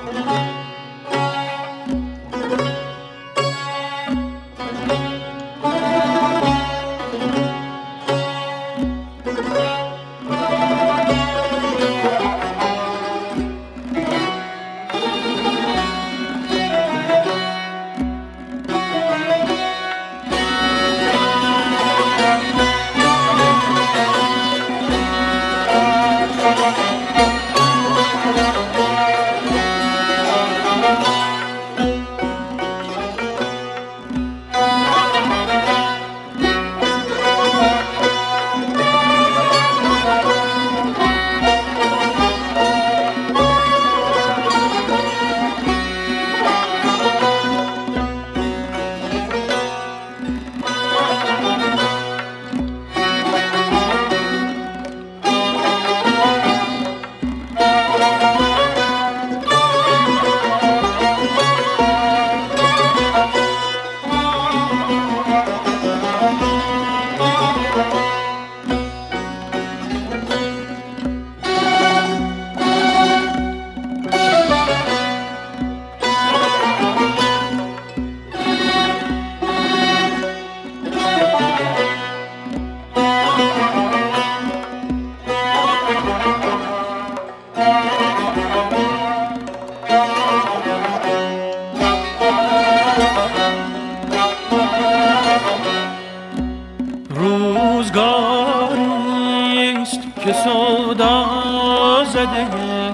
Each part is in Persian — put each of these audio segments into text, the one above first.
روزگاریست که سودا زده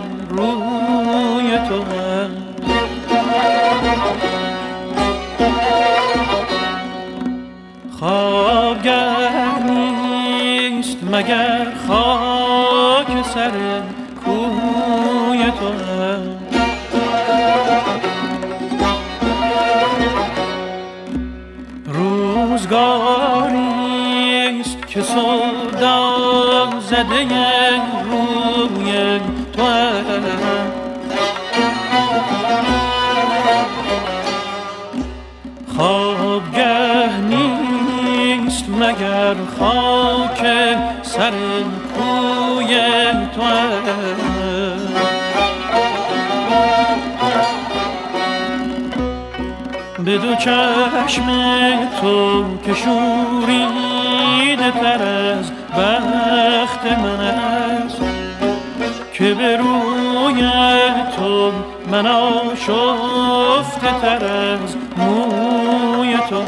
روی تو خوابگر نیست مگر خاک سر کوی تو روزگاریست که سودا زده روی تو خوابگه نیست مگر خاک سر کوی تو به دو چشم تو که شوریده تر از بخت من است که به روی تو من آشفته تر از موی تو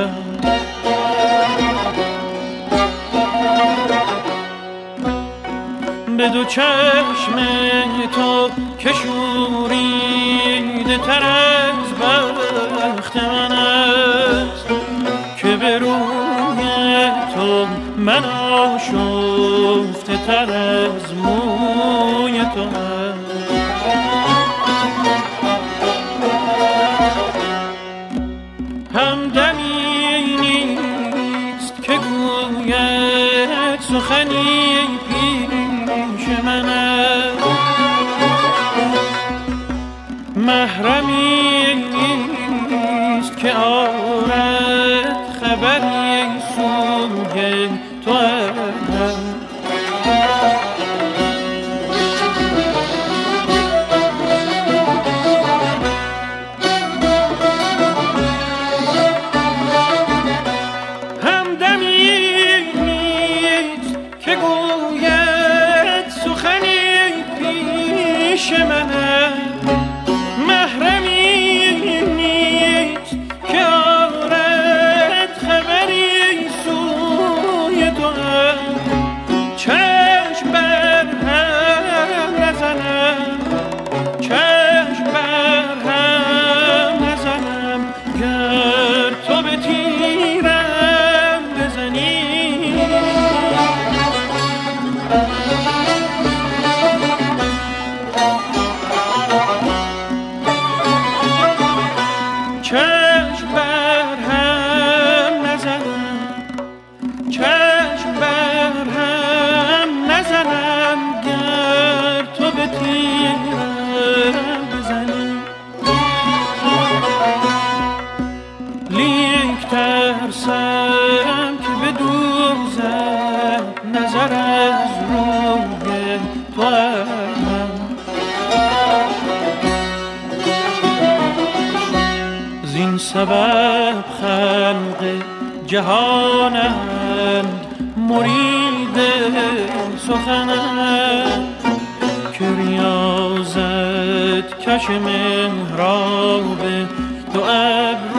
به دو چشم تو که شوریده تر از بخت من است که به روی تو من آشفته تر از موی تو همدمی نیست که گوید سخنی پیش من است محرمی نیست که آرد خبری سوی تو زین سبب خلق جهانند مرید سخنند که ریاضت کش مهراب دو ابر